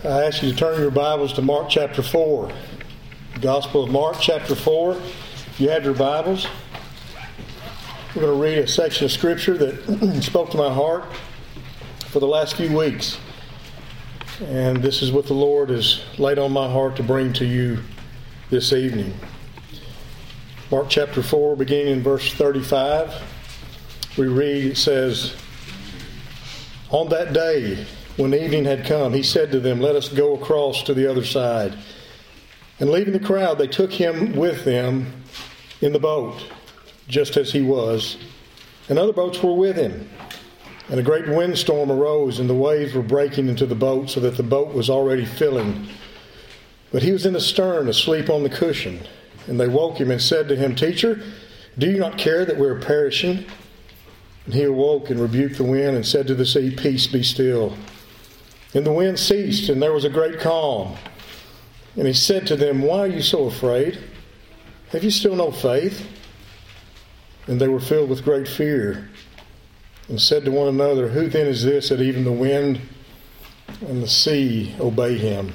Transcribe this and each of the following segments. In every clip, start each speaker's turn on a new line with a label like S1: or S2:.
S1: I ask you to turn your Bibles to Mark chapter 4. The Gospel of Mark chapter 4. If you have your Bibles, we're going to read a section of Scripture that spoke to my heart for the last few weeks. And this is what the Lord has laid on my heart to bring to you this evening. Mark chapter 4, beginning in verse 35, we read, it says, "On that day, when evening had come, he said to them, 'Let us go across to the other side.' And leaving the crowd, they took him with them in the boat, just as he was. And other boats were with him. And a great windstorm arose, and the waves were breaking into the boat, so that the boat was already filling. But he was in the stern, asleep on the cushion. And they woke him and said to him, 'Teacher, do you not care that we are perishing?' And he awoke and rebuked the wind and said to the sea, 'Peace, be still.' And the wind ceased, and there was a great calm. And he said to them, 'Why are you so afraid? Have you still no faith?' And they were filled with great fear, and said to one another, 'Who then is this that even the wind and the sea obey him?'"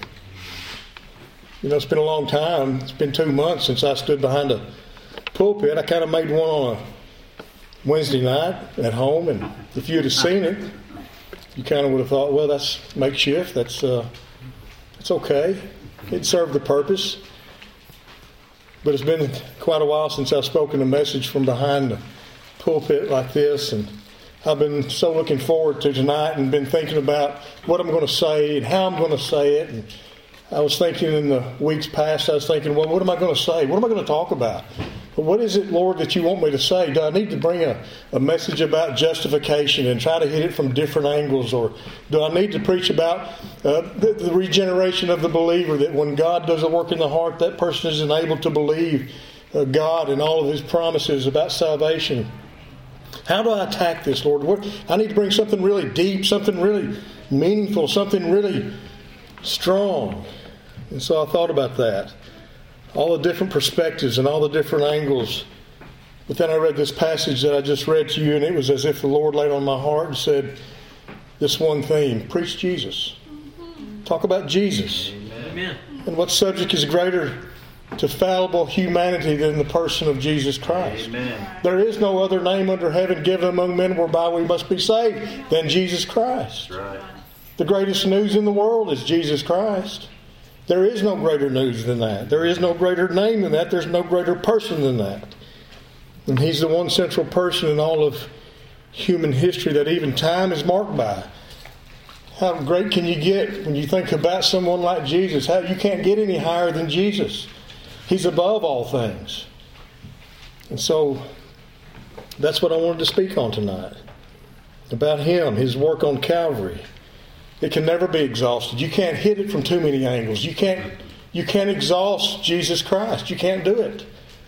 S1: You know, it's been a long time. It's been 2 months since I stood behind a pulpit. I kind of made one on a Wednesday night at home, and if you'd have seen it, you kind of would have thought, well, that's makeshift. That's okay. It served the purpose. But it's been quite a while since I've spoken a message from behind the pulpit like this, and I've been so looking forward to tonight and been thinking about what I'm going to say and how I'm going to say it. And I was thinking in the weeks past, well, what am I going to say? What am I going to talk about? Well, what is it, Lord, that you want me to say? Do I need to bring a message about justification and try to hit it from different angles? Or do I need to preach about the regeneration of the believer, that when God does a work in the heart, that person is enabled to believe God and all of his promises about salvation? How do I attack this, Lord? I need to bring something really deep, something really meaningful, something really strong. And so I thought about that. All the different perspectives and all the different angles. But then I read this passage that I just read to you, and it was as if the Lord laid on my heart and said, this one theme: preach Jesus. Talk about Jesus. Amen. And what subject is greater to fallible humanity than the person of Jesus Christ? Amen. There is no other name under heaven given among men whereby we must be saved than Jesus Christ. That's right. The greatest news in the world is Jesus Christ. There is no greater news than that. There is no greater name than that. There's no greater person than that. And he's the one central person in all of human history that even time is marked by. How great can you get when you think about someone like Jesus? How you can't get any higher than Jesus. He's above all things. And so that's what I wanted to speak on tonight. About him, his work on Calvary. It can never be exhausted. You can't hit it from too many angles. You can't exhaust Jesus Christ. You can't do it.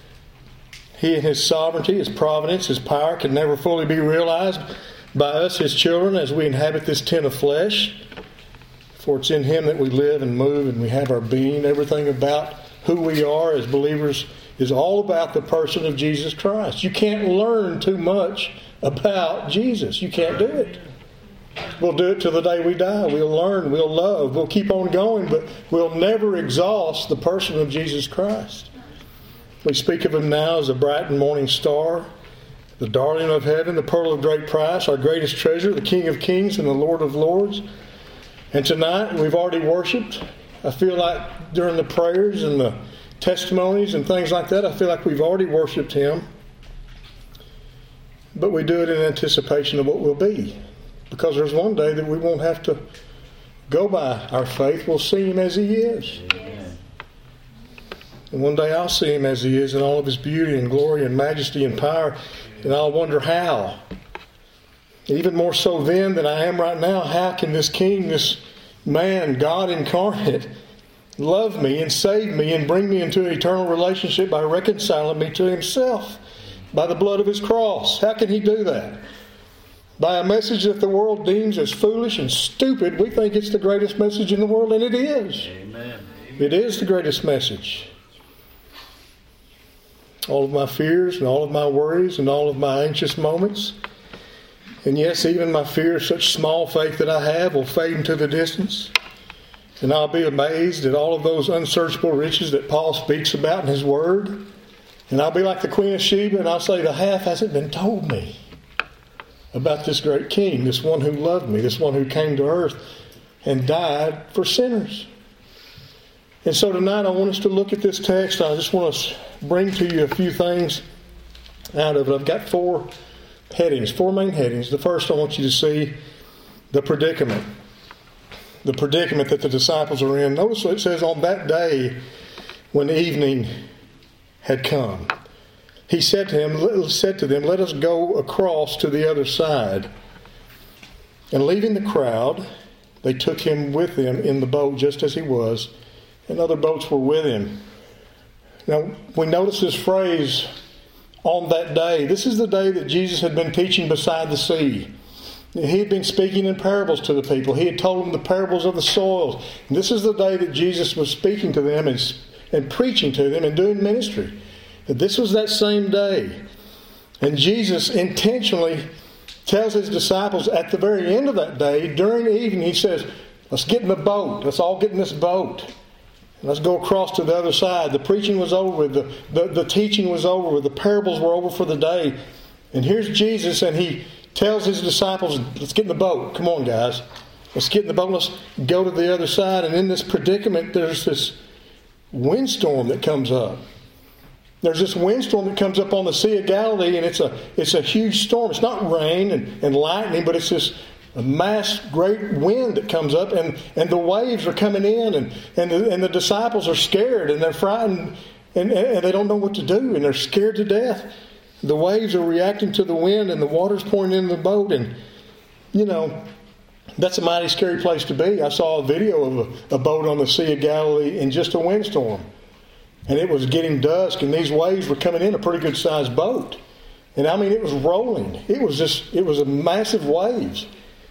S1: He and his sovereignty, his providence, his power can never fully be realized by us, his children, as we inhabit this tent of flesh. For it's in him that we live and move and we have our being. Everything about who we are as believers is all about the person of Jesus Christ. You can't learn too much about Jesus. You can't do it. We'll do it till the day we die. We'll learn, we'll love, we'll keep on going, but we'll never exhaust the person of Jesus Christ. We speak of him now as a bright and morning star, the darling of heaven, the pearl of great price, our greatest treasure, the King of kings and the Lord of lords. And tonight we've already worshipped. I feel like during the prayers and the testimonies and things like that, I feel like we've already worshipped him. But we do it in anticipation of what will be. Because there's one day that we won't have to go by our faith. We'll see him as he is. Amen. And one day I'll see him as he is in all of his beauty and glory and majesty and power. And I'll wonder how. Even more so then than I am right now, how can this King, this man, God incarnate, love me and save me and bring me into an eternal relationship by reconciling me to himself by the blood of his cross? How can he do that? By a message that the world deems as foolish and stupid. We think it's the greatest message in the world, and it is. Amen. It is the greatest message. All of my fears and all of my worries and all of my anxious moments, and yes, even my fear of such small faith that I have will fade into the distance. And I'll be amazed at all of those unsearchable riches that Paul speaks about in his word. And I'll be like the Queen of Sheba, and I'll say, the half hasn't been told me about this great King, this one who loved me, this one who came to earth and died for sinners. And so tonight I want us to look at this text. I just want to bring to you a few things out of it. I've got four main headings. The first, I want you to see the predicament. The predicament that the disciples are in. Notice what it says, on that day when evening had come, he said to them, let us go across to the other side. And leaving the crowd, they took him with them in the boat just as he was, and other boats were with him. Now, we notice this phrase, on that day. This is the day that Jesus had been teaching beside the sea. He had been speaking in parables to the people. He had told them the parables of the soils. And this is the day that Jesus was speaking to them and preaching to them and doing ministry. This was that same day. And Jesus intentionally tells his disciples at the very end of that day, during the evening, he says, let's get in the boat. Let's all get in this boat. And let's go across to the other side. The preaching was over with. The teaching was over with. The parables were over for the day. And here's Jesus, and he tells his disciples, let's get in the boat. Come on, guys. Let's get in the boat. Let's go to the other side. And in this predicament, there's this windstorm that comes up. There's this windstorm that comes up on the Sea of Galilee, and it's a huge storm. It's not rain and lightning, but it's this mass great wind that comes up, and the waves are coming in, and the disciples are scared, and they're frightened, and they don't know what to do, and they're scared to death. The waves are reacting to the wind, and the water's pouring into the boat, and that's a mighty scary place to be. I saw a video of a boat on the Sea of Galilee in just a windstorm. And it was getting dusk, and these waves were coming in, a pretty good sized boat. And I mean, it was rolling. It was a massive waves.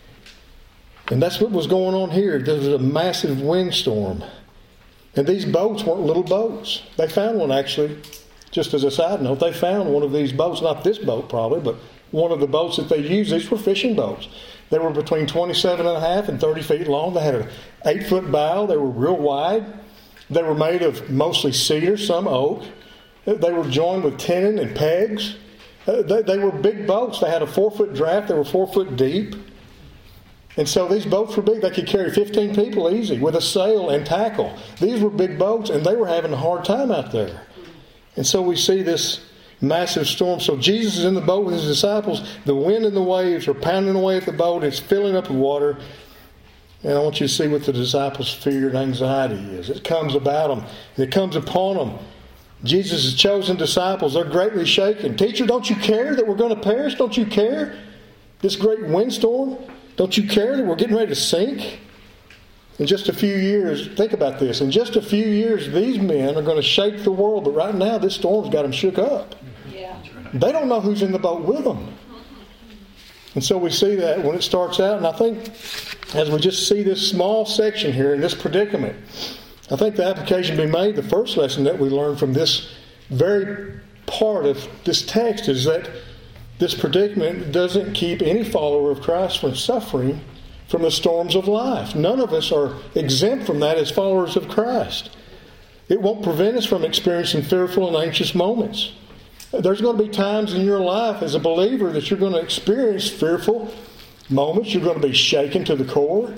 S1: And that's what was going on here. There was a massive windstorm. And these boats weren't little boats. They found one, actually, just as a side note. They found one of these boats, not this boat probably, but one of the boats that they used. These were fishing boats. They were between 27.5 and 30 feet long. They had an 8-foot bow. They were real wide. They were made of mostly cedar, some oak. They were joined with tenon and pegs. They were big boats. They had a 4-foot draft. They were 4 foot deep. And so these boats were big. They could carry 15 people easy with a sail and tackle. These were big boats, and they were having a hard time out there. And so we see this massive storm. So Jesus is in the boat with his disciples. The wind and the waves are pounding away at the boat. It's filling up with water. And I want you to see what the disciples' fear and anxiety is. It comes about them, and it comes upon them. Jesus' chosen disciples, they're greatly shaken. Teacher, don't you care that we're going to perish? Don't you care? This great windstorm? Don't you care that we're getting ready to sink? In just a few years, think about this. In just a few years, these men are going to shake the world. But right now, this storm's got them shook up. Yeah. They don't know who's in the boat with them. And so we see that when it starts out. And I think as we just see this small section here in this predicament, I think the application be made. The first lesson that we learn from this very part of this text is that this predicament doesn't keep any follower of Christ from suffering from the storms of life. None of us are exempt from that as followers of Christ. It won't prevent us from experiencing fearful and anxious moments. There's going to be times in your life as a believer that you're going to experience fearful moments. You're going to be shaken to the core.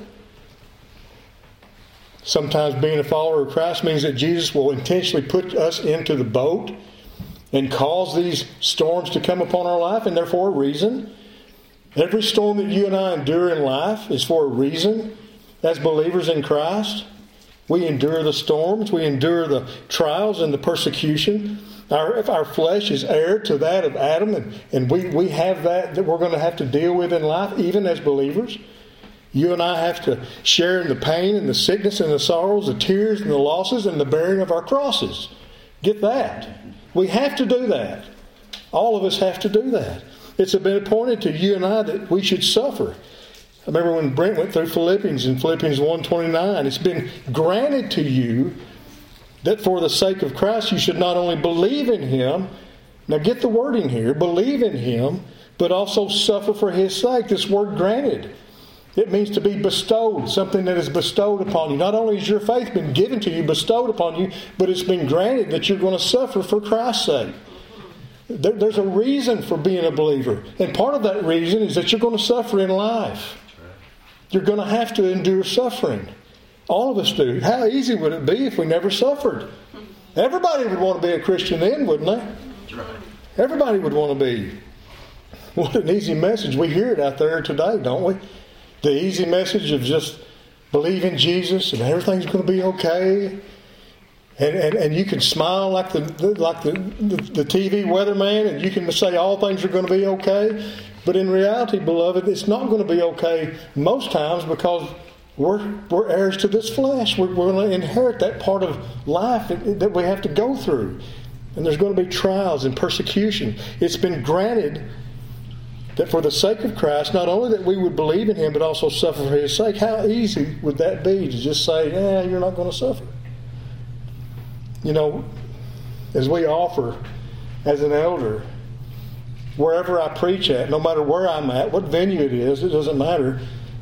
S1: Sometimes being a follower of Christ means that Jesus will intentionally put us into the boat and cause these storms to come upon our life, and therefore a reason. Every storm that you and I endure in life is for a reason. As believers in Christ, we endure the storms, we endure the trials and the persecution. Our flesh is heir to that of Adam, and we have that we're going to have to deal with in life, even as believers. You and I have to share in the pain and the sickness and the sorrows, the tears and the losses and the bearing of our crosses. Get that. We have to do that. All of us have to do that. It's been appointed to you and I that we should suffer. I remember when Brent went through Philippians in Philippians 1:29, it's been granted to you that for the sake of Christ you should not only believe in Him, now get the wording here, believe in Him, but also suffer for His sake. This word granted. It means to be bestowed, something that is bestowed upon you. Not only has your faith been given to you, bestowed upon you, but it's been granted that you're going to suffer for Christ's sake. There's a reason for being a believer. And part of that reason is that you're going to suffer in life. You're going to have to endure suffering. All of us do. How easy would it be if we never suffered? Everybody would want to be a Christian then, wouldn't they? Everybody would want to be. What an easy message. We hear it out there today, don't we? The easy message of just believe in Jesus and everything's going to be okay. And you can smile like the TV weatherman, and you can say all things are going to be okay. But in reality, beloved, it's not going to be okay most times, because we're heirs to this flesh. We're going to inherit that part of life that we have to go through. And there's going to be trials and persecution. It's been granted that for the sake of Christ, not only that we would believe in Him, but also suffer for His sake. How easy would that be to just say, you're not going to suffer? You know, as we offer as an elder, wherever I preach at, no matter where I'm at, what venue it is, it doesn't matter.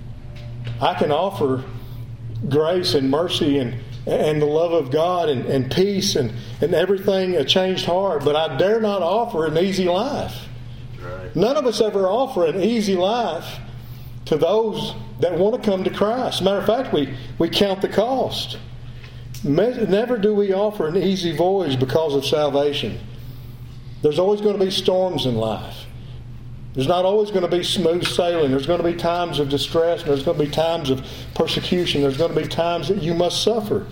S1: I can offer grace and mercy and the love of God and peace and everything, a changed heart, but I dare not offer an easy life. Right. None of us ever offer an easy life to those that want to come to Christ. As a matter of fact, we count the cost. Never do we offer an easy voyage because of salvation. There's always going to be storms in life. There's not always going to be smooth sailing. There's going to be times of distress. There's going to be times of persecution. There's going to be times that you must suffer.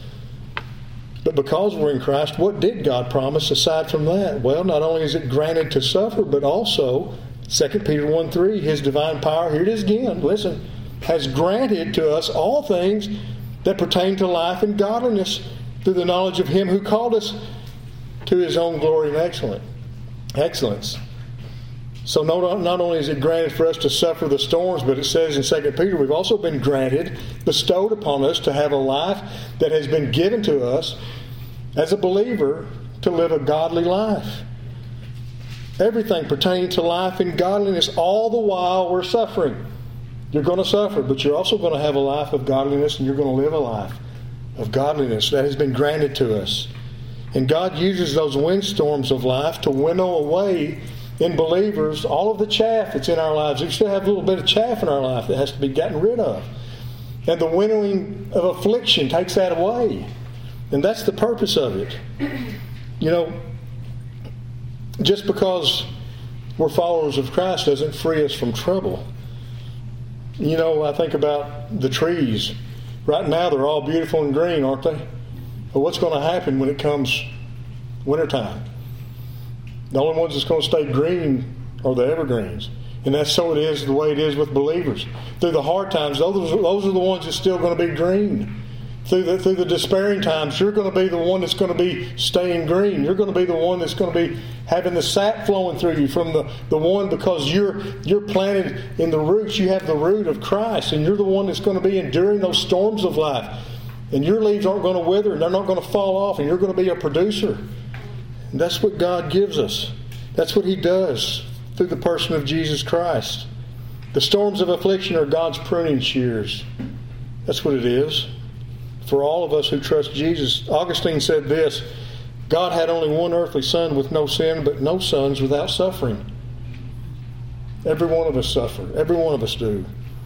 S1: But because we're in Christ, what did God promise aside from that? Well, not only is it granted to suffer, but also, 2 Peter 1:3, His divine power, here it is again, listen, has granted to us all things that pertain to life and godliness through the knowledge of Him who called us to His own glory and excellence. So not only is it granted for us to suffer the storms, but it says in 2 Peter, we've also been granted, bestowed upon us to have a life that has been given to us as a believer to live a godly life. Everything pertaining to life and godliness, all the while we're suffering. You're going to suffer, but you're also going to have a life of godliness, and you're going to live a life of godliness that has been granted to us. And God uses those windstorms of life to winnow away in believers all of the chaff that's in our lives. We still have a little bit of chaff in our life that has to be gotten rid of. And the winnowing of affliction takes that away. And that's the purpose of it. You know, just because we're followers of Christ doesn't free us from trouble. You know, I think about the trees. Right now they're all beautiful and green, aren't they? But what's going to happen when it comes wintertime? The only ones that's going to stay green are the evergreens. And that's so it is the way it is with believers. Through the hard times, those are the ones that's still going to be green. Through the despairing times, you're going to be the one that's going to be staying green. You're going to be the one that's going to be having the sap flowing through you from the one, because you're planted in the roots. You have the root of Christ, and you're the one that's going to be enduring those storms of life. And your leaves aren't going to wither, and they're not going to fall off, and you're going to be a producer. And that's what God gives us. That's what He does through the person of Jesus Christ. The storms of affliction are God's pruning shears. That's what it is. For all of us who trust Jesus. Augustine said this: God had only one earthly son with no sin, but no sons without suffering. Every one of us suffer. Every one of us do.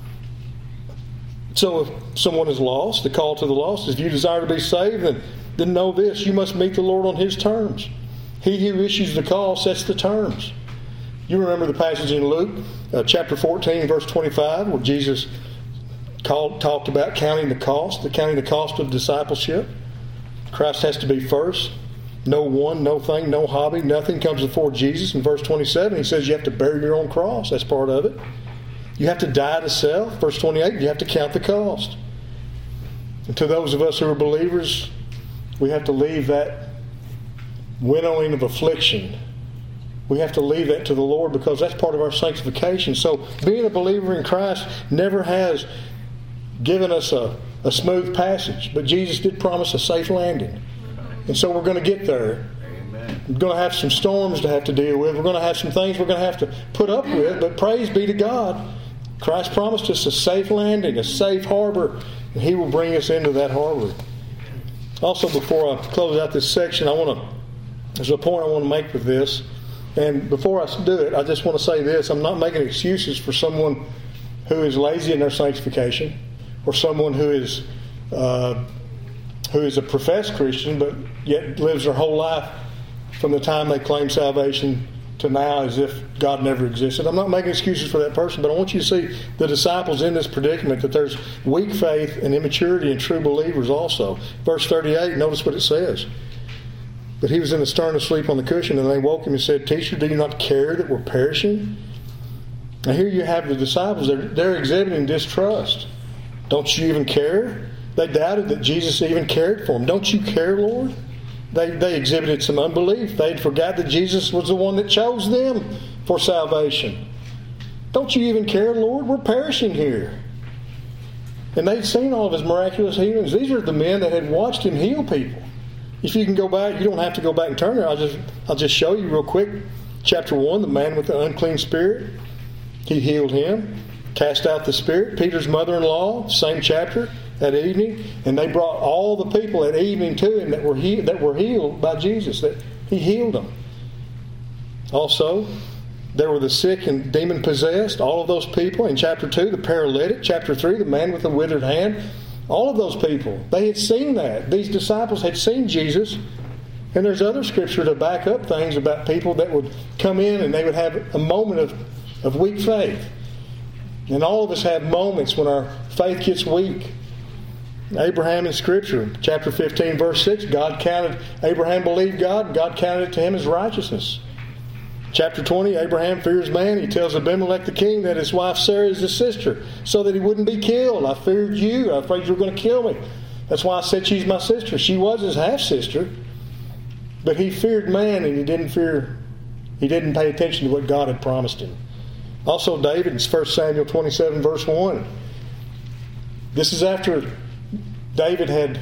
S1: So if someone is lost, the call to the lost is, if you desire to be saved, then know this: you must meet the Lord on His terms. He who issues the call sets the terms. You remember the passage in Luke chapter 14, verse 25, where Jesus talked about counting the cost of discipleship. Christ has to be first. No one, no thing, no hobby, nothing comes before Jesus. In verse 27, He says you have to bear your own cross. That's part of it. You have to die to self. Verse 28, you have to count the cost. And to those of us who are believers, we have to leave that winnowing of affliction. We have to leave that to the Lord, because that's part of our sanctification. So being a believer in Christ never has given us a smooth passage, but Jesus did promise a safe landing. And so we're going to get there. Amen. We're going to have some storms to have to deal with. We're going to have some things we're going to have to put up with, but praise be to God. Christ promised us a safe landing, a safe harbor, and He will bring us into that harbor. Also, before I close out this section, there's a point I want to make with this. And before I do it, I just want to say this. I'm not making excuses for someone who is lazy in their sanctification, or someone who is a professed Christian but yet lives their whole life from the time they claim salvation to now as if God never existed. I'm not making excuses for that person, but I want you to see the disciples in this predicament, that there's weak faith and immaturity in true believers also. Verse 38, notice what it says. But he was in the stern asleep on the cushion, and they woke him and said, Teacher, do you not care that we're perishing? Now here you have the disciples. They're exhibiting distrust. Don't you even care? They doubted that Jesus even cared for them. Don't you care, Lord? They exhibited some unbelief. They'd forgot that Jesus was the one that chose them for salvation. Don't you even care, Lord? We're perishing here. And they'd seen all of His miraculous healings. These are the men that had watched Him heal people. If you can go back, you don't have to go back and turn there. I'll just show you real quick. Chapter 1, the man with the unclean spirit. He healed him, cast out the spirit. Peter's mother-in-law, same chapter, at evening. And they brought all the people at evening to Him that were healed by Jesus. That He healed them. Also, there were the sick and demon-possessed, all of those people. In chapter 2, the paralytic. Chapter 3, the man with the withered hand. All of those people, they had seen that. These disciples had seen Jesus. And there's other scripture to back up things about people that would come in and they would have a moment of weak faith. And all of us have moments when our faith gets weak. Abraham in Scripture, chapter 15, verse 6, Abraham believed God, and God counted it to him as righteousness. Chapter 20, Abraham fears man. He tells Abimelech the king that his wife Sarah is his sister, so that he wouldn't be killed. I feared you. I was afraid you were going to kill me. That's why I said she's my sister. She was his half-sister, but he feared man, and he didn't pay attention to what God had promised him. Also, David in 1 Samuel 27, verse 1. This is after David had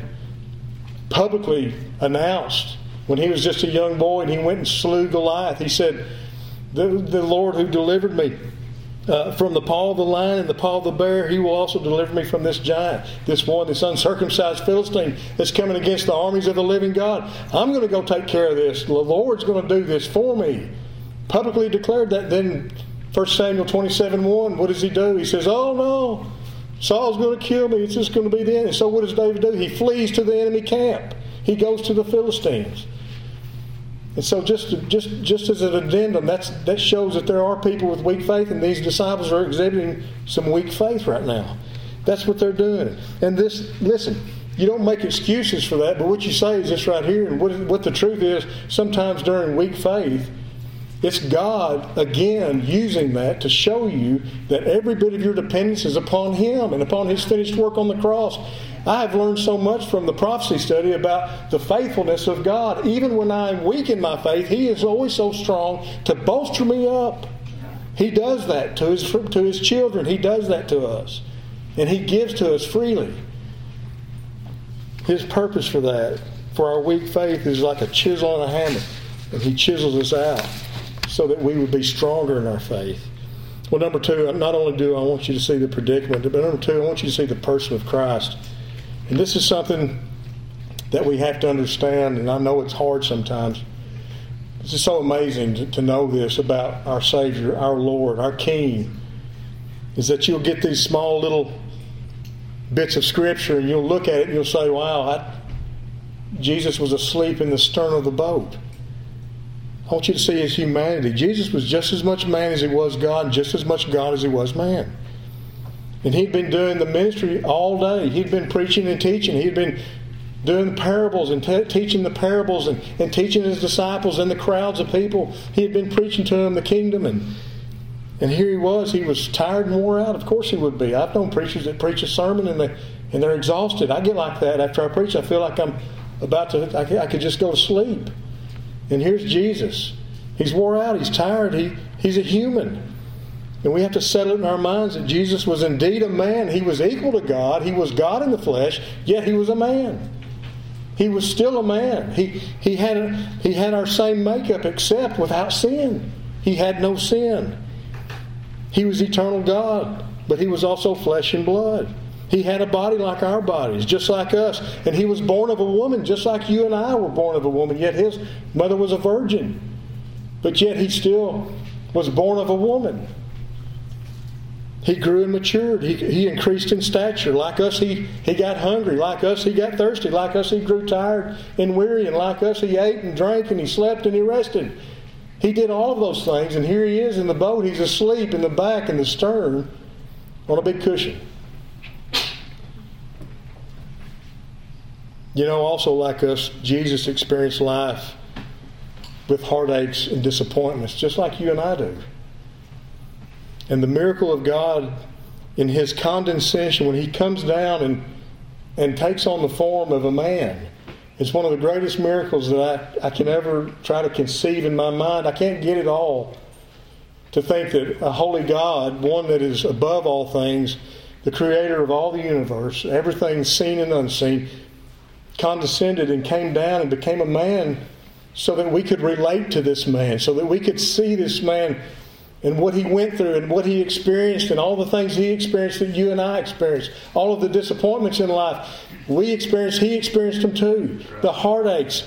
S1: publicly announced, when he was just a young boy and he went and slew Goliath, he said, the Lord who delivered me from the paw of the lion and the paw of the bear, He will also deliver me from this giant, this uncircumcised Philistine that's coming against the armies of the living God. I'm going to go take care of this. The Lord's going to do this for me. Publicly declared that. Then 1 Samuel 27:1, what does he do? He says, oh no, Saul's going to kill me. It's just going to be the end. And so what does David do? He flees to the enemy camp. He goes to the Philistines. And so just as an addendum, that shows that there are people with weak faith, and these disciples are exhibiting some weak faith right now. That's what they're doing. And listen, you don't make excuses for that, but what you say is this right here. And what the truth is, sometimes during weak faith, it's God, again, using that to show you that every bit of your dependence is upon Him and upon His finished work on the cross. I have learned so much from the prophecy study about the faithfulness of God. Even when I'm weak in my faith, He is always so strong to bolster me up. He does that to His children. He does that to us. And He gives to us freely. His purpose for that, for our weak faith, is like a chisel and a hammer. And He chisels us out so that we would be stronger in our faith. Well, number two, not only do I want you to see the predicament, but number two, I want you to see the person of Christ. And this is something that we have to understand, and I know it's hard sometimes. This is so amazing to know this about our Savior, our Lord, our King, is that you'll get these small little bits of Scripture and you'll look at it and you'll say, wow, Jesus was asleep in the stern of the boat. I want you to see His humanity. Jesus was just as much man as He was God, and just as much God as He was man. And He'd been doing the ministry all day. He'd been preaching and teaching. He'd been doing the parables and teaching the parables and teaching His disciples and the crowds of people. He had been preaching to them the kingdom. And here He was tired and wore out. Of course He would be. I've known preachers that preach a sermon and they're exhausted. I get like that after I preach. I feel like I could just go to sleep. And here's Jesus. He's wore out. He's tired. He's a human. And we have to settle it in our minds that Jesus was indeed a man. He was equal to God. He was God in the flesh, yet He was a man. He was still a man. He had our same makeup except without sin. He had no sin. He was eternal God. but he was also flesh and blood. He had a body like our bodies, just like us. And he was born of a woman, just like you and I were born of a woman. Yet his mother was a virgin. But yet he still was born of a woman. He grew and matured. He increased in stature. Like us, he got hungry. Like us, he got thirsty. Like us, he grew tired and weary. And like us, he ate and drank and he slept and he rested. He did all of those things. And here he is in the boat. He's asleep in the back in the stern on a big cushion. You know, also like us, Jesus experienced life with heartaches and disappointments, just like you and I do. And the miracle of God in His condescension, when He comes down and takes on the form of a man, is one of the greatest miracles that I can ever try to conceive in my mind. I can't get it all to think that a holy God, one that is above all things, the creator of all the universe, everything seen and unseen, condescended and came down and became a man so that we could relate to this man, so that we could see this man and what he went through and what he experienced and all the things he experienced that you and I experienced. All of the disappointments in life we experienced, he experienced them too. The heartaches,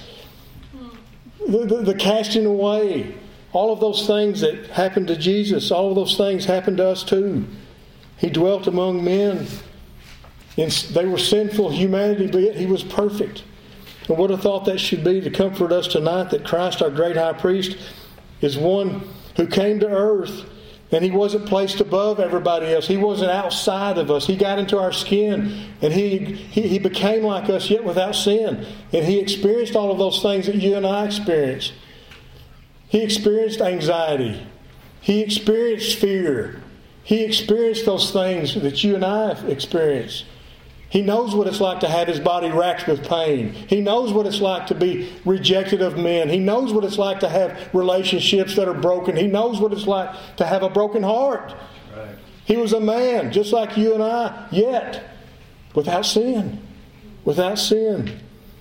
S1: the casting away, all of those things that happened to Jesus, all of those things happened to us too. He dwelt among men. And they were sinful humanity, but yet He was perfect. And what a thought that should be to comfort us tonight, that Christ, our great high priest, is one who came to earth, and He wasn't placed above everybody else. He wasn't outside of us. He got into our skin, and He became like us, yet without sin. And He experienced all of those things that you and I experience. He experienced anxiety. He experienced fear. He experienced those things that you and I have experienced. He knows what it's like to have his body racked with pain. He knows what it's like to be rejected of men. He knows what it's like to have relationships that are broken. He knows what it's like to have a broken heart. Right. He was a man just like you and I, yet without sin. Without sin.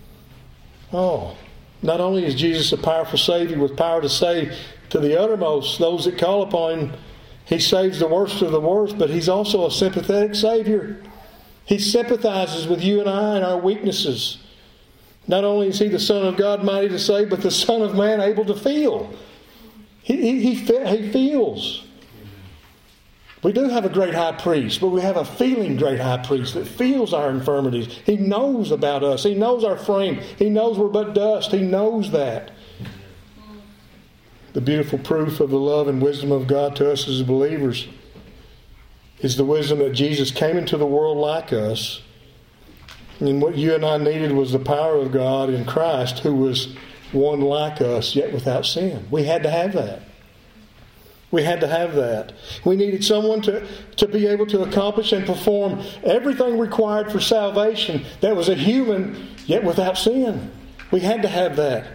S1: Oh, not only is Jesus a powerful Savior with power to save to the uttermost those that call upon Him, He saves the worst of the worst, but He's also a sympathetic Savior. He sympathizes with you and I and our weaknesses. Not only is He the Son of God mighty to save, but the Son of Man able to feel. He feels. We do have a great high priest, but we have a feeling great high priest that feels our infirmities. He knows about us. He knows our frame. He knows we're but dust. He knows that. The beautiful proof of the love and wisdom of God to us as believers is the wisdom that Jesus came into the world like us. And what you and I needed was the power of God in Christ, who was one like us, yet without sin. We had to have that. We had to have that. We needed someone to be able to accomplish and perform everything required for salvation that was a human, yet without sin. We had to have that.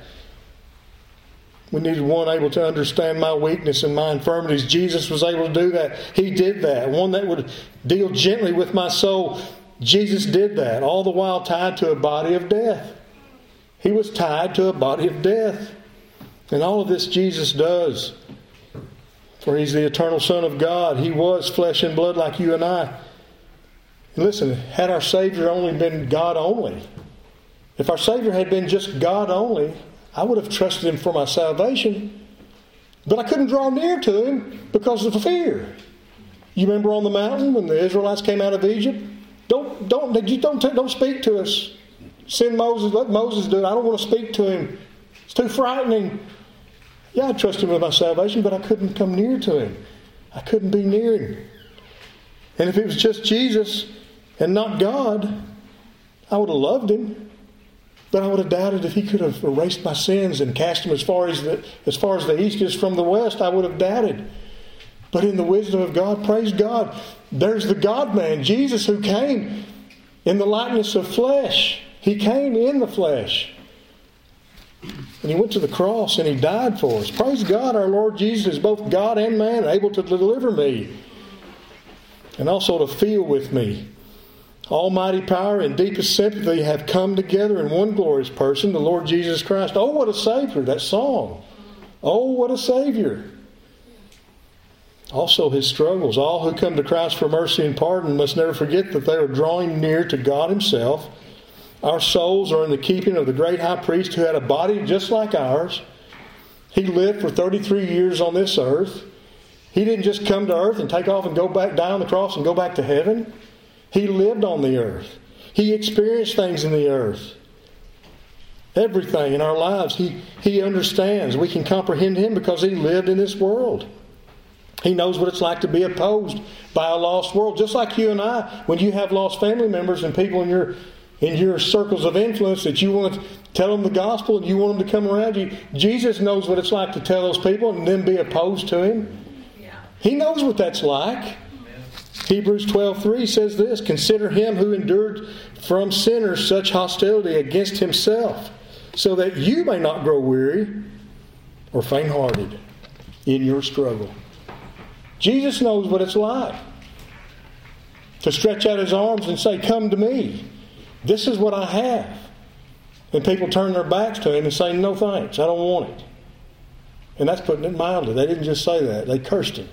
S1: We needed one able to understand my weakness and my infirmities. Jesus was able to do that. He did that. One that would deal gently with my soul. Jesus did that, all the while tied to a body of death. He was tied to a body of death. And all of this Jesus does. For He's the eternal Son of God. He was flesh and blood like you and I. And listen, had our Savior only been God only, if our Savior had been just God only, I would have trusted Him for my salvation, but I couldn't draw near to Him because of the fear. You remember on the mountain when the Israelites came out of Egypt? Don't speak to us. Send Moses. Let Moses do it. I don't want to speak to him. It's too frightening. Yeah, I trust Him with my salvation, but I couldn't come near to Him. I couldn't be near Him. And if it was just Jesus and not God, I would have loved Him. But I would have doubted if He could have erased my sins and cast them as far as the east is from the west. I would have doubted. But in the wisdom of God, praise God, there's the God-man, Jesus, who came in the likeness of flesh. He came in the flesh. And He went to the cross and He died for us. Praise God, our Lord Jesus is both God and man, able to deliver me and also to feel with me. Almighty power and deepest sympathy have come together in one glorious person, the Lord Jesus Christ. Oh, what a Savior, that song. Oh, what a Savior. Also his struggles. All who come to Christ for mercy and pardon must never forget that they are drawing near to God himself. Our souls are in the keeping of the great high priest who had a body just like ours. He lived for 33 years on this earth. He didn't just come to earth and take off and go back down the cross and go back to heaven. He lived on the earth. He experienced things in the earth. Everything in our lives, He understands. We can comprehend Him because He lived in this world. He knows what it's like to be opposed by a lost world. Just like you and I, when you have lost family members and people in your circles of influence that you want to tell them the gospel and you want them to come around you, Jesus knows what it's like to tell those people and then be opposed to Him. Yeah. He knows what that's like. Hebrews 12:3 says this, "Consider him who endured from sinners such hostility against himself, so that you may not grow weary or faint-hearted in your struggle." Jesus knows what it's like to stretch out His arms and say, "Come to me. This is what I have." And people turn their backs to Him and say, "No thanks, I don't want it." And that's putting it mildly. They didn't just say that. They cursed Him.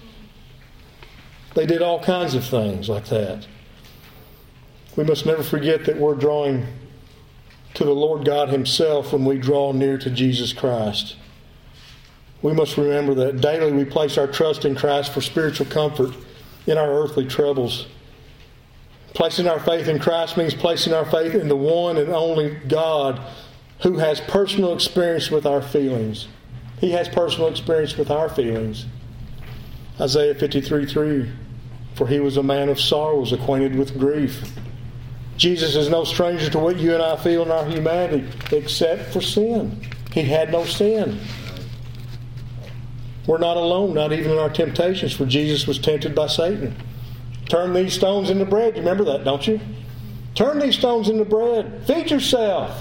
S1: They did all kinds of things like that. We must never forget that we're drawing to the Lord God Himself when we draw near to Jesus Christ. We must remember that daily we place our trust in Christ for spiritual comfort in our earthly troubles. Placing our faith in Christ means placing our faith in the one and only God who has personal experience with our feelings. He has personal experience with our feelings. Isaiah 53:3, "For He was a man of sorrows, acquainted with grief." Jesus is no stranger to what you and I feel in our humanity, except for sin. He had no sin. We're not alone, not even in our temptations, for Jesus was tempted by Satan. Turn these stones into bread. You remember that, don't you? Turn these stones into bread. Feed yourself.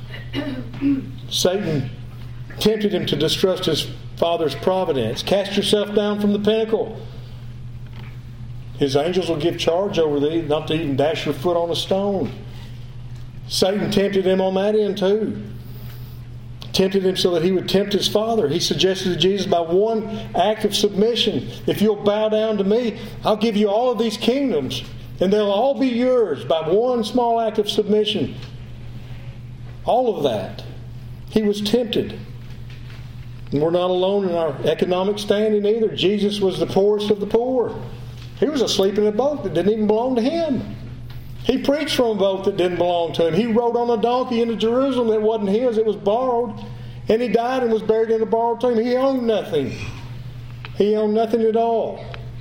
S1: Satan tempted him to distrust his Father's providence. Cast yourself down from the pinnacle. His angels will give charge over thee, not to even dash your foot on a stone. Satan tempted him on that end too. Tempted him so that he would tempt his Father. He suggested to Jesus, by one act of submission, if you'll bow down to me, I'll give you all of these kingdoms, and they'll all be yours by one small act of submission. All of that. He was tempted. And we're not alone in our economic standing either. Jesus was the poorest of the poor. He was asleep in a boat that didn't even belong to Him. He preached from a boat that didn't belong to Him. He rode on a donkey into Jerusalem that wasn't His, it was borrowed. And He died and was buried in a borrowed tomb. He owned nothing. He owned nothing at all.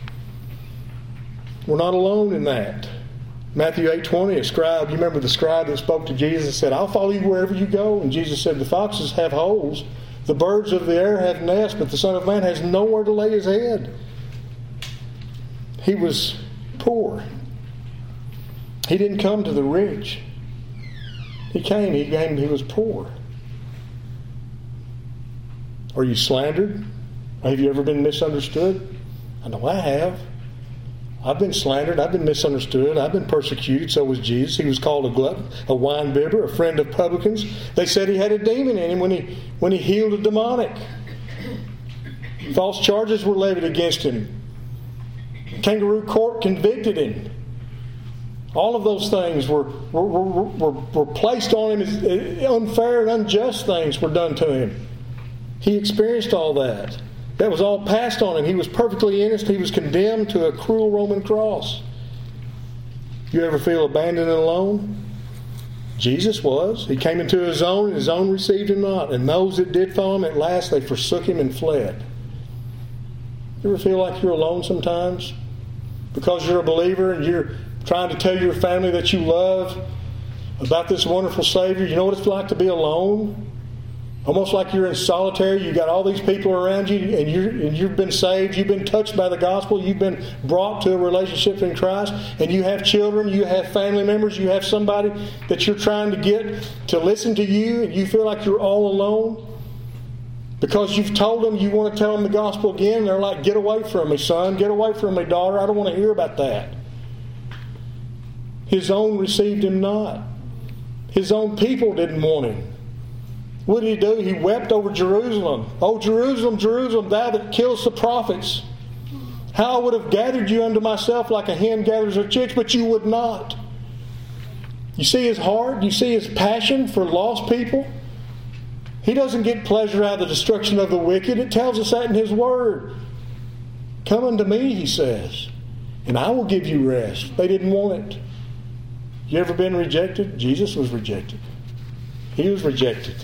S1: We're not alone in that. Matthew 8:20, a scribe, you remember the scribe that spoke to Jesus and said, "I'll follow you wherever you go." And Jesus said, "The foxes have holes, the birds of the air have nests, but the Son of Man has nowhere to lay His head." He was poor. He didn't come to the rich. He was poor. Are you slandered? Have you ever been misunderstood? I know I have. I've been slandered. I've been misunderstood. I've been persecuted. So was Jesus. He was called a glutton, a wine bibber, a friend of publicans. They said he had a demon in him when he healed a demonic. False charges were levied against him. Kangaroo court convicted him. All of those things were placed on him as unfair and unjust things were done to him. He experienced all that. That was all passed on him. He was perfectly innocent. He was condemned to a cruel Roman cross. You ever feel abandoned and alone? Jesus was. He came into His own, and His own received Him not. And those that did follow Him, at last they forsook Him and fled. You ever feel like you're alone sometimes? Because you're a believer and you're trying to tell your family that you love about this wonderful Savior. You know what it's like to be alone? Almost like you're in solitary. You've got all these people around you and you've been saved. You've been touched by the gospel. You've been brought to a relationship in Christ. And you have children. You have family members. You have somebody that you're trying to get to listen to you. And you feel like you're all alone. Because you've told them you want to tell them the gospel again. And they're like, "Get away from me, son. Get away from me, daughter. I don't want to hear about that." His own received Him not. His own people didn't want Him. What did He do? He wept over Jerusalem. "Oh, Jerusalem, Jerusalem, thou that killest the prophets, How I would have gathered you unto myself like a hen gathers her chicks, but you would not. You see his heart? You see his passion for lost people? He doesn't get pleasure out of the destruction of the wicked. It tells us that in his word. Come unto me, he says, and I will give you rest. They didn't want it. You ever been rejected? Jesus was rejected. He was rejected.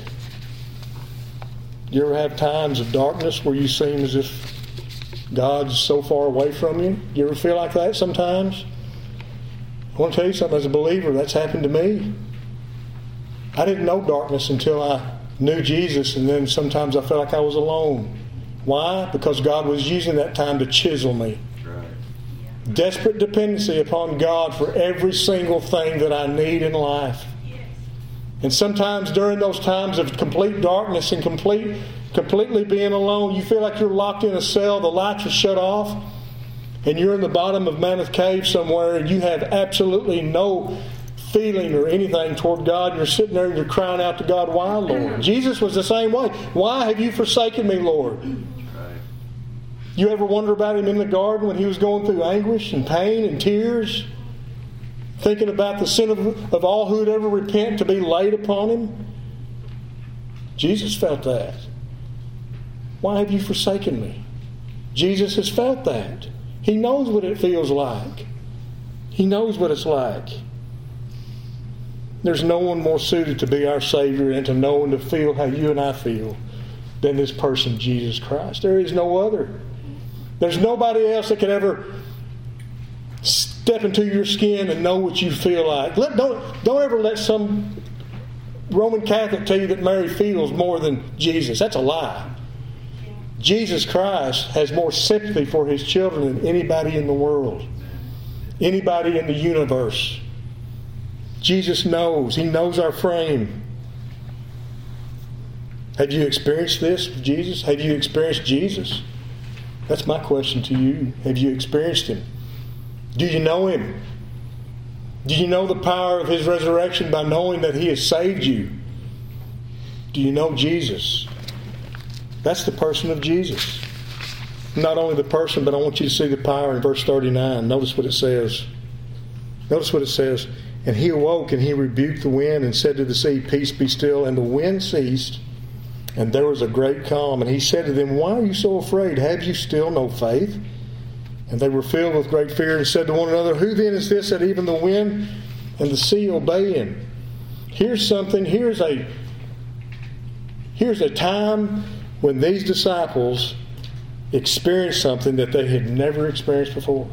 S1: You ever have times of darkness where you seem as if God's so far away from you? You ever feel like that sometimes? I want to tell you something. As a believer, that's happened to me. I didn't know darkness until I knew Jesus, and then sometimes I felt like I was alone. Why? Because God was using that time to chisel me. Right. Desperate dependency upon God for every single thing that I need in life. And sometimes during those times of complete darkness and completely being alone, you feel like you're locked in a cell, the lights are shut off, and you're in the bottom of Mammoth Cave somewhere, and you have absolutely no feeling or anything toward God. You're sitting there and you're crying out to God, why, Lord? Jesus was the same way. Why have you forsaken me, Lord? You ever wonder about him in the garden when he was going through anguish and pain and tears? Thinking about the sin of all who would ever repent to be laid upon him? Jesus felt that. Why have you forsaken me? Jesus has felt that. He knows what it feels like. He knows what it's like. There's no one more suited to be our Savior and to know and to feel how you and I feel than this person, Jesus Christ. There is no other. There's nobody else that could ever step into your skin and know what you feel like. Don't ever let some Roman Catholic tell you that Mary feels more than Jesus. That's a lie. Jesus Christ has more sympathy for his children than anybody in the world, anybody in the universe. Jesus knows. He knows our frame. Have you experienced this with Jesus? Have you experienced Jesus? That's my question to you. Have you experienced him? Do you know him? Do you know the power of his resurrection by knowing that he has saved you? Do you know Jesus? That's the person of Jesus. Not only the person, but I want you to see the power in verse 39. Notice what it says. Notice what it says. And he awoke and he rebuked the wind and said to the sea, peace, be still. And the wind ceased, and there was a great calm. And he said to them, why are you so afraid? Have you still no faith? And they were filled with great fear and said to one another, who then is this that even the wind and the sea obey him? Here's something. Here's a time when these disciples experienced something that they had never experienced before.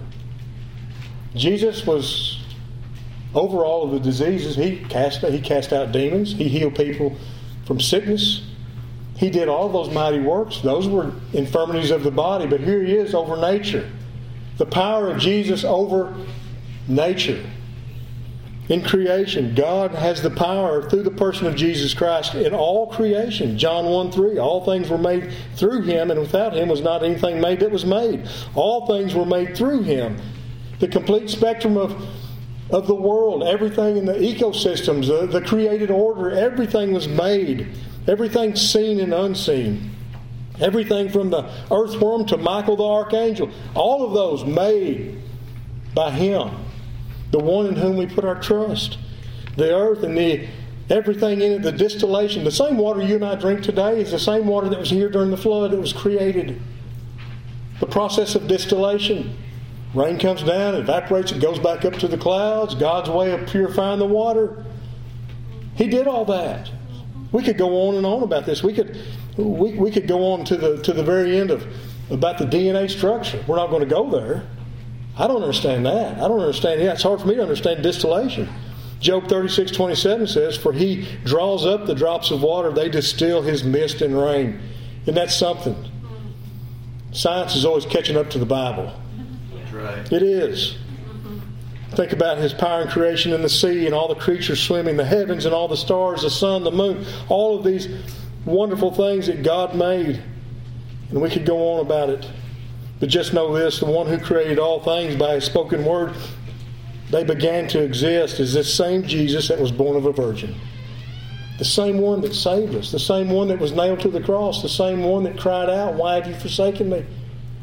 S1: Jesus was over all of the diseases. He cast out demons. He healed people from sickness. He did all those mighty works. Those were infirmities of the body. But here he is over nature. The power of Jesus over nature. In creation, God has the power through the person of Jesus Christ in all creation. John 1:3, all things were made through him, and without him was not anything made that was made. All things were made through him. The complete spectrum of the world, everything in the ecosystems, the created order, everything was made. Everything seen and unseen. Everything from the earthworm to Michael the archangel. All of those made by him. The one in whom we put our trust. The earth and everything in it, the distillation. The same water you and I drink today is the same water that was here during the flood that was created. The process of distillation. Rain comes down, evaporates, it goes back up to the clouds. God's way of purifying the water. He did all that. We could go on and on about this. We could go on to the very end about the DNA structure. We're not going to go there. I don't understand that. I don't understand. Yeah, it's hard for me to understand distillation. Job 36:27 says, for he draws up the drops of water, they distill his mist and rain. And that's something. Science is always catching up to the Bible. That's right. It is. Think about his power in creation in the sea and all the creatures swimming, the heavens and all the stars, the sun, the moon, all of these wonderful things that God made. And we could go on about it. But just know this, the one who created all things by his spoken word, they began to exist, is this same Jesus that was born of a virgin. The same one that saved us. The same one that was nailed to the cross. The same one that cried out, why have you forsaken me?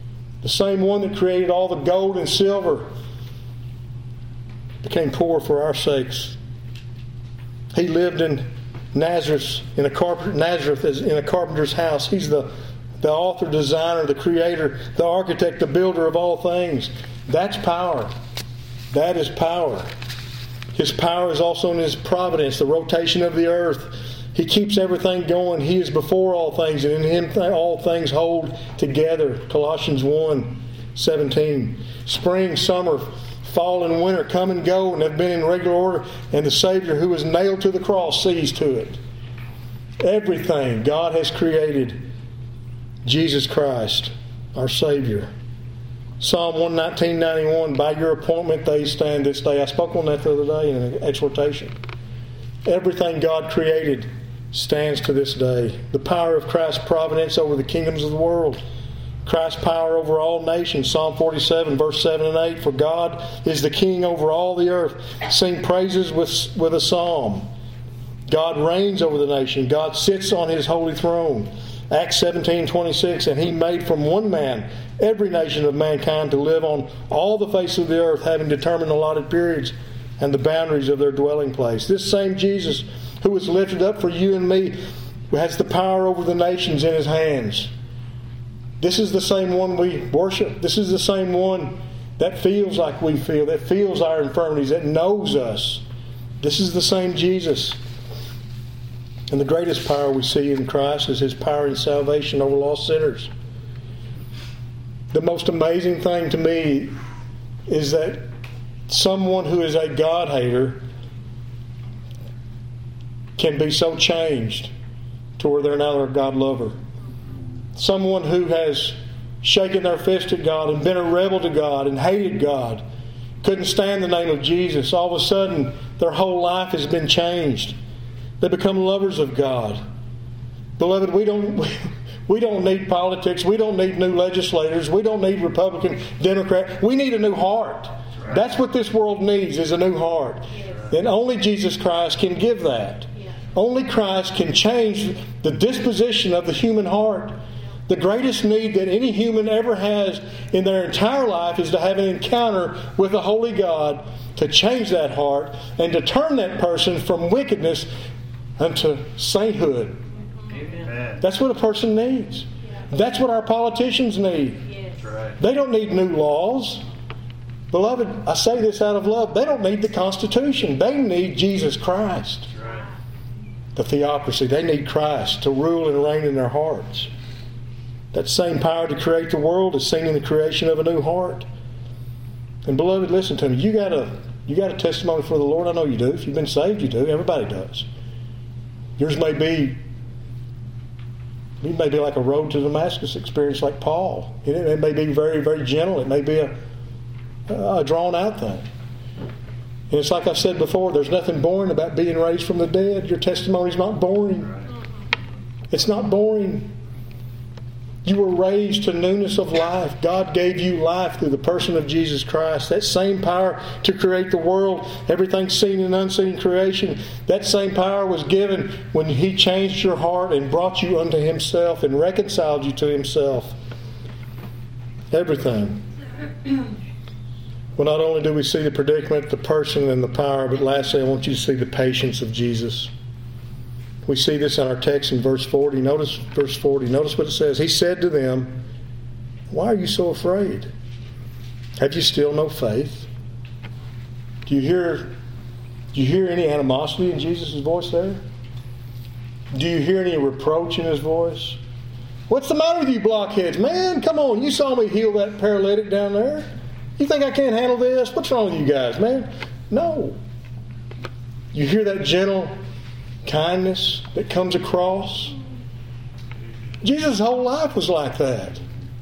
S1: The same one that created all the gold and silver became poor for our sakes. He lived in Nazareth in a carpenter's house. He's the author, designer, the creator, the architect, the builder of all things. That's power. That is power. His power is also in His providence, the rotation of the earth. He keeps everything going. He is before all things, and in Him all things hold together. Colossians 1:17. Spring, summer, fall, and winter come and go and have been in regular order, and the Savior who was nailed to the cross sees to it. Everything God has created, Jesus Christ, our Savior. Psalm 119:91, by your appointment they stand this day. I spoke on that the other day in an exhortation. Everything God created stands to this day. The power of Christ's providence over the kingdoms of the world. Christ's power over all nations. Psalm 47, verse 7 and 8. For God is the King over all the earth. Sing praises with a psalm. God reigns over the nation. God sits on His holy throne. Acts 17:26. And He made from one man every nation of mankind to live on all the face of the earth, having determined allotted periods and the boundaries of their dwelling place. This same Jesus who was lifted up for you and me has the power over the nations in His hands. This is the same one we worship. This is the same one that feels like we feel, that feels our infirmities, that knows us. This is the same Jesus. And the greatest power we see in Christ is His power in salvation over lost sinners. The most amazing thing to me is that someone who is a God-hater can be so changed to where they're now a God-lover. Someone who has shaken their fist at God and been a rebel to God and hated God, couldn't stand the name of Jesus, all of a sudden their whole life has been changed. They become lovers of God. Beloved, we don't need politics. We don't need new legislators. We don't need Republican, Democrat. We need a new heart. That's what this world needs, is a new heart. And only Jesus Christ can give that. Only Christ can change the disposition of the human heart. The greatest need that any human ever has in their entire life is to have an encounter with the Holy God to change that heart and to turn that person from wickedness unto sainthood. Amen. That's what a person needs. That's what our politicians need. They don't need new laws. Beloved, I say this out of love. They don't need the Constitution. They need Jesus Christ. The theocracy. They need Christ to rule and reign in their hearts. That same power to create the world is seen in the creation of a new heart. And beloved, listen to me. You got a testimony for the Lord. I know you do. If you've been saved, you do. Everybody does. Yours may be like a road to Damascus experience like Paul. It may be very, very gentle. It may be a drawn-out thing. And it's like I said before, there's nothing boring about being raised from the dead. Your testimony's not boring. It's not boring. You were raised to newness of life. God gave you life through the person of Jesus Christ. That same power to create the world, everything seen and unseen creation, that same power was given when He changed your heart and brought you unto Himself and reconciled you to Himself. Everything. Well, not only do we see the predicament, the person, and the power, but lastly, I want you to see the patience of Jesus. We see this in our text in verse 40. Notice verse 40. Notice what it says. He said to them, why are you so afraid? Have you still no faith? Do you hear any animosity in Jesus' voice there? Do you hear any reproach in His voice? What's the matter with you blockheads? Man, come on. You saw me heal that paralytic down there. You think I can't handle this? What's wrong with you guys, man? No. You hear that gentle kindness that comes across? Jesus' whole life was like that.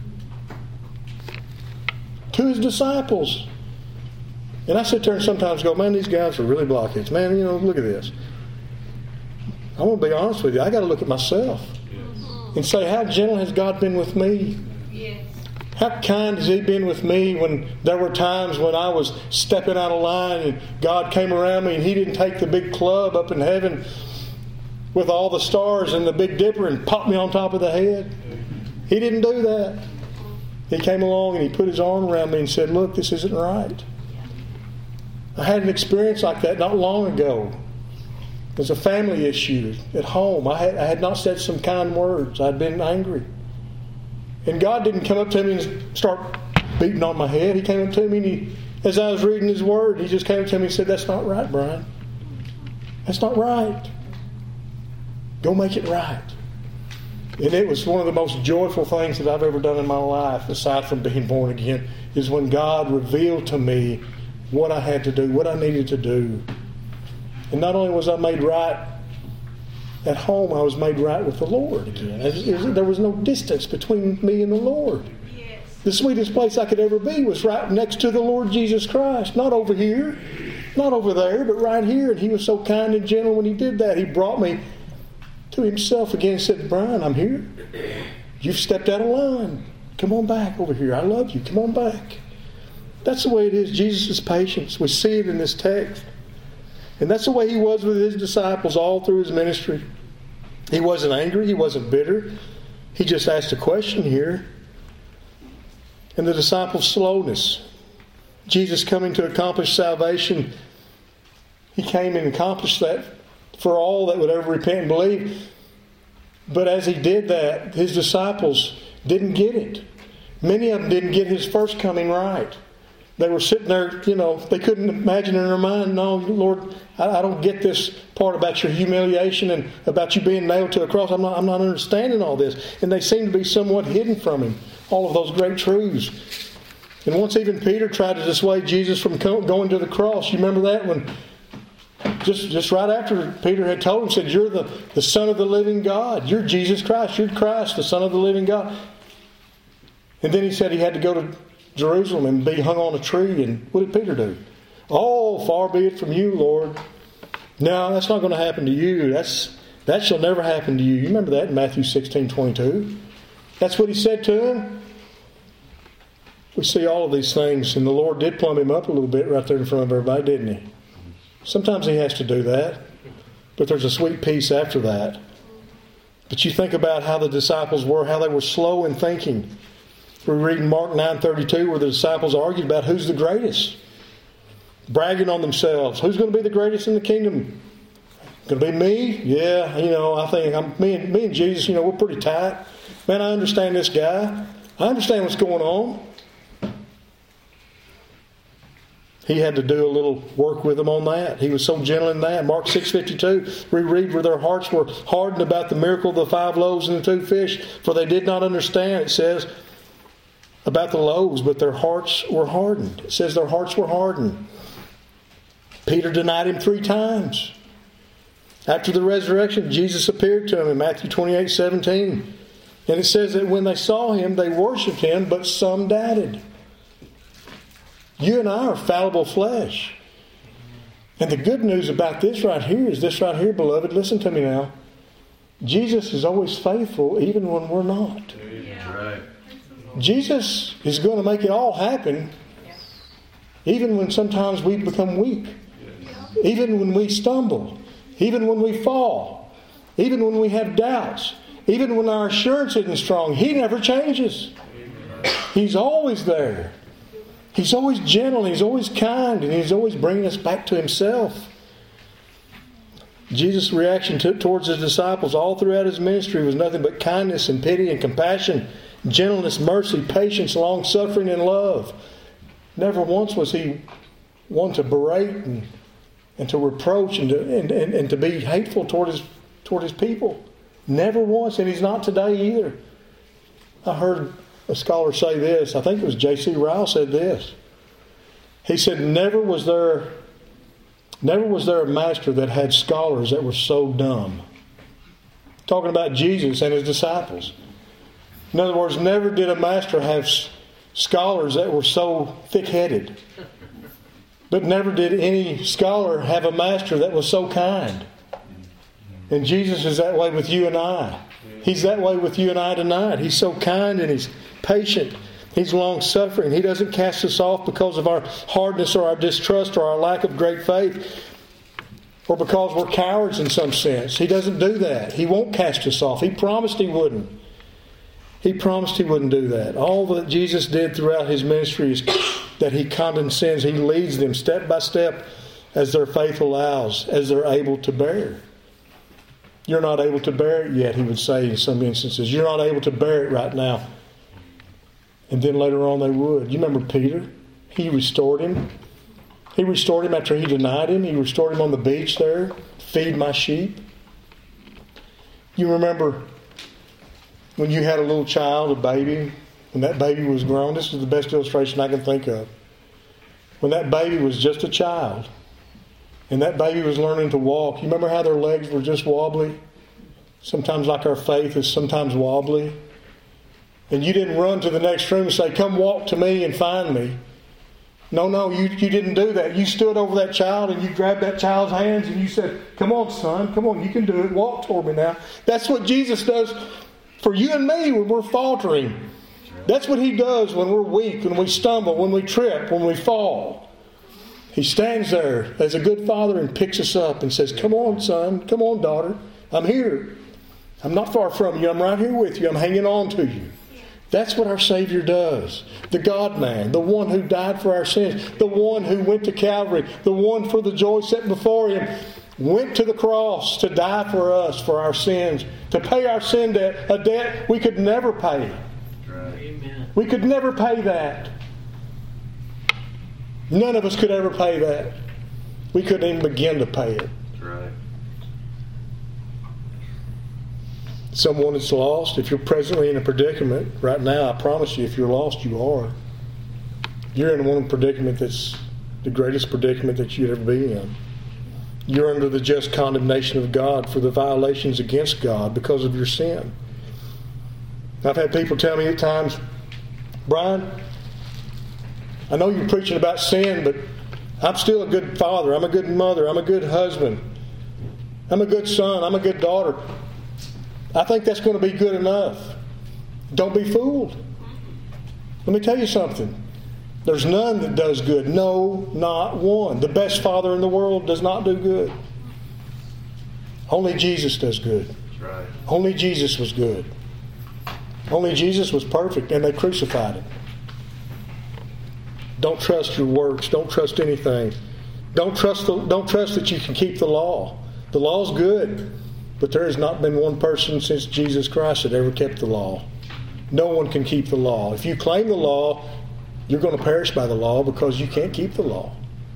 S1: To His disciples. And I sit there and sometimes go, man, these guys are really blockheads. Man, look at this. I want to be honest with you. I got to look at myself and say, how gentle has God been with me? Yes. How kind has He been with me when there were times when I was stepping out of line and God came around me and He didn't take the big club up in heaven with all the stars and the Big Dipper and pop me on top of the head. He didn't do that. He came along and he put his arm around me and said, look, this isn't right. I had an experience like that not long ago. It was a family issue at home. I had not said some kind words. I'd been angry. And God didn't come up to me and start beating on my head. He came up to me and as I was reading His Word, He just came up to me and said, that's not right, Brian. That's not right. Go make it right. And it was one of the most joyful things that I've ever done in my life, aside from being born again, is when God revealed to me what I had to do, what I needed to do. And not only was I made right at home, I was made right with the Lord again. There was no distance between me and the Lord. Yes. The sweetest place I could ever be was right next to the Lord Jesus Christ. Not over here, not over there, but right here. And He was so kind and gentle when He did that. He brought me to Himself again and said, Brian, I'm here. You've stepped out of line. Come on back over here. I love you. Come on back. That's the way it is. Jesus' patience. We see it in this text. And that's the way He was with His disciples all through His ministry. He wasn't angry. He wasn't bitter. He just asked a question here. And the disciples' slowness. Jesus coming to accomplish salvation. He came and accomplished that for all that would ever repent and believe. But as He did that, His disciples didn't get it. Many of them didn't get His first coming right. They were sitting there, they couldn't imagine in their mind, no, Lord, I don't get this part about your humiliation and about you being nailed to a cross. I'm not understanding all this. And they seemed to be somewhat hidden from Him, all of those great truths. And once even Peter tried to dissuade Jesus from going to the cross. You remember that when just right after Peter had told him, said, you're the Son of the living God. You're Jesus Christ. You're Christ, the Son of the living God. And then he said he had to go to Jerusalem and be hung on a tree. And what did Peter do? Oh, far be it from you, Lord. No, that's not going to happen to you. That shall never happen to you. You remember that in Matthew 16:22. That's what he said to him. We see all of these things, and the Lord did plumb him up a little bit right there in front of everybody, didn't He? Sometimes He has to do that, but there's a sweet peace after that. But you think about how the disciples were, how they were slow in thinking. We read in Mark 9:32 where the disciples argued about who's the greatest. Bragging on themselves. Who's going to be the greatest in the kingdom? Going to be me? Yeah, I think me and Jesus, we're pretty tight. Man, I understand this guy. I understand what's going on. He had to do a little work with them on that. He was so gentle in that. Mark 6:52, we read where their hearts were hardened about the miracle of the 5 loaves and the 2 fish, for they did not understand, it says, about the loaves, but their hearts were hardened. It says their hearts were hardened. Peter denied Him 3 times. After the resurrection, Jesus appeared to him in Matthew 28:17. And it says that when they saw Him, they worshipped Him, but some doubted. You and I are fallible flesh. And the good news about this right here is this right here, beloved. Listen to me now. Jesus is always faithful even when we're not.
S2: Yeah. Right.
S1: Jesus is going to make it all happen even when sometimes we become weak. Even when we stumble. Even when we fall. Even when we have doubts. Even when our assurance isn't strong. He never changes. He's always there. He's always gentle, He's always kind, and He's always bringing us back to Himself. Jesus' reaction towards His disciples all throughout His ministry was nothing but kindness and pity and compassion, gentleness, mercy, patience, long-suffering, and love. Never once was He one to berate and to reproach and to be hateful toward His people. Never once, and He's not today either. I heard a scholar say this. I think it was J.C. Ryle said this. He said, never was there a master that had scholars that were so dumb. Talking about Jesus and His disciples. In other words, never did a master have scholars that were so thick-headed. But never did any scholar have a master that was so kind. And Jesus is that way with you and I. He's that way with you and I tonight. He's so kind and He's patient. He's long-suffering. He doesn't cast us off because of our hardness or our distrust or our lack of great faith or because we're cowards in some sense. He doesn't do that. He won't cast us off. He promised He wouldn't. He promised He wouldn't do that. All that Jesus did throughout His ministry is that He condescends. He leads them step by step as their faith allows, as they're able to bear. You're not able to bear it yet, He would say in some instances. You're not able to bear it right now. And then later on they would. You remember Peter? He restored him. He restored him after he denied Him. He restored him on the beach there. Feed my sheep. You remember when you had a little child, a baby, when that baby was grown? This is the best illustration I can think of. When that baby was just a child and that baby was learning to walk, you remember how their legs were just wobbly? Sometimes like our faith is sometimes wobbly. And you didn't run to the next room and say, come walk to me and find me. No, you didn't do that. You stood over that child and you grabbed that child's hands and you said, come on, son, come on, you can do it. Walk toward me now. That's what Jesus does for you and me when we're faltering. That's what He does when we're weak, when we stumble, when we trip, when we fall. He stands there as a good father and picks us up and says, come on, son, come on, daughter. I'm here. I'm not far from you. I'm right here with you. I'm hanging on to you. That's what our Savior does. The God-man, the one who died for our sins, the one who went to Calvary, the one for the joy set before Him, went to the cross to die for us, for our sins, to pay our sin debt, a debt we could never pay.
S2: Amen.
S1: We could never pay that. None of us could ever pay that. We couldn't even begin to pay it.
S2: That's right.
S1: Someone that's lost, if you're presently in a predicament right now, I promise you, if you're lost, you are. You're in one predicament that's the greatest predicament that you'd ever be in. You're under the just condemnation of God for the violations against God because of your sin. I've had people tell me at times, Brian, I know you're preaching about sin, but I'm still a good father. I'm a good mother. I'm a good husband. I'm a good son. I'm a good daughter. I think that's going to be good enough. Don't be fooled. Let me tell you something. There's none that does good. No, not one. The best father in the world does not do good. Only Jesus does good.
S2: That's right.
S1: Only Jesus was good. Only Jesus was perfect, and they crucified Him. Don't trust your works. Don't trust anything. Don't trust that you can keep the law. The law's good. But there has not been one person since Jesus Christ that ever kept the law. No one can keep the law. If you claim the law, you're going to perish by the law because you can't keep the law.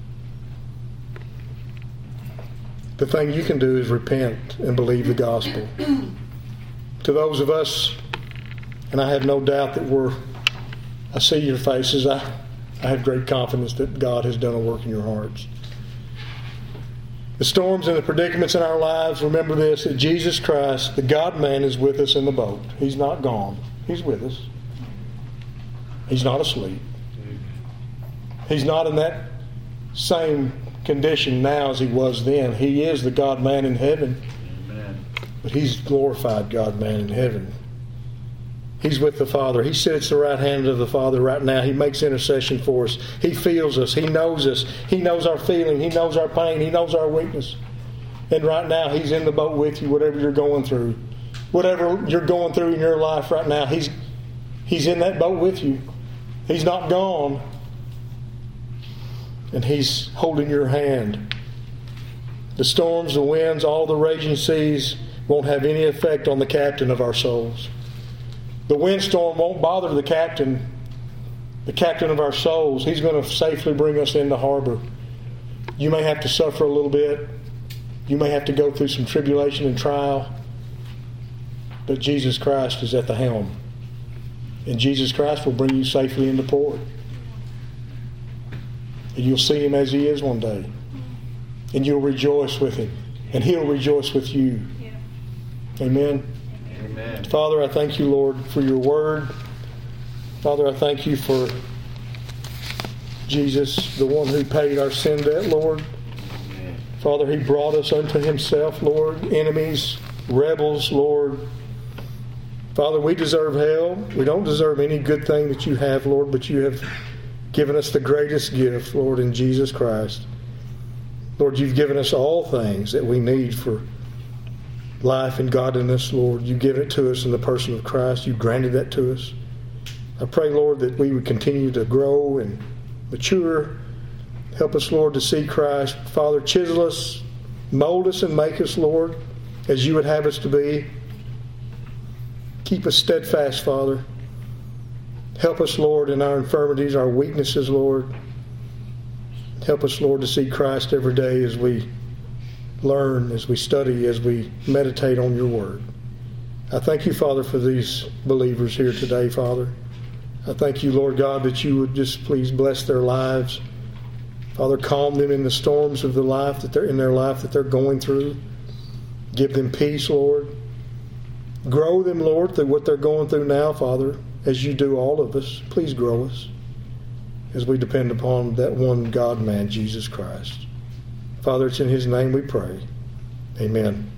S1: The thing you can do is repent and believe the gospel. To those of us, and I have no doubt that I see your faces, I have great confidence that God has done a work in your hearts. The storms and the predicaments in our lives, remember this, that Jesus Christ, the God-man, is with us in the boat. He's not gone. He's with us. He's not asleep. He's not in that same condition now as He was then. He is the God-man in heaven.
S2: Amen.
S1: But He's glorified God-man in heaven. He's with the Father. He sits at the right hand of the Father right now. He makes intercession for us. He feels us. He knows us. He knows our feeling. He knows our pain. He knows our weakness. And right now, He's in the boat with you, whatever you're going through. Whatever you're going through in your life right now, He's in that boat with you. He's not gone. And He's holding your hand. The storms, the winds, all the raging seas won't have any effect on the captain of our souls. The windstorm won't bother the captain of our souls. He's going to safely bring us into harbor. You may have to suffer a little bit. You may have to go through some tribulation and trial. But Jesus Christ is at the helm. And Jesus Christ will bring you safely into port. And you'll see Him as He is one day. And you'll rejoice with Him. And He'll rejoice with you. Amen.
S2: Amen.
S1: Father, I thank you, Lord, for your word. Father, I thank you for Jesus, the one who paid our sin debt, Lord.
S2: Amen.
S1: Father, He brought us unto Himself, Lord, enemies, rebels, Lord. Father, we deserve hell. We don't deserve any good thing that you have, Lord, but you have given us the greatest gift, Lord, in Jesus Christ. Lord, you've given us all things that we need for life and godliness, Lord. You give it to us in the person of Christ. You granted that to us. I pray, Lord, that we would continue to grow and mature. Help us, Lord, to see Christ. Father, chisel us, mold us, and make us, Lord, as you would have us to be. Keep us steadfast, Father. Help us, Lord, in our infirmities, our weaknesses, Lord. Help us, Lord, to see Christ every day as we learn, as we study, as we meditate on your word. I thank you, Father, for these believers here today, Father. I thank you, Lord God, that you would just please bless their lives. Father, calm them in the storms of the life that they're going through. Give them peace, Lord. Grow them, Lord, through what they're going through now, Father, as you do all of us. Please grow us as we depend upon that one God-man, Jesus Christ. Father, it's in his name we pray. Amen.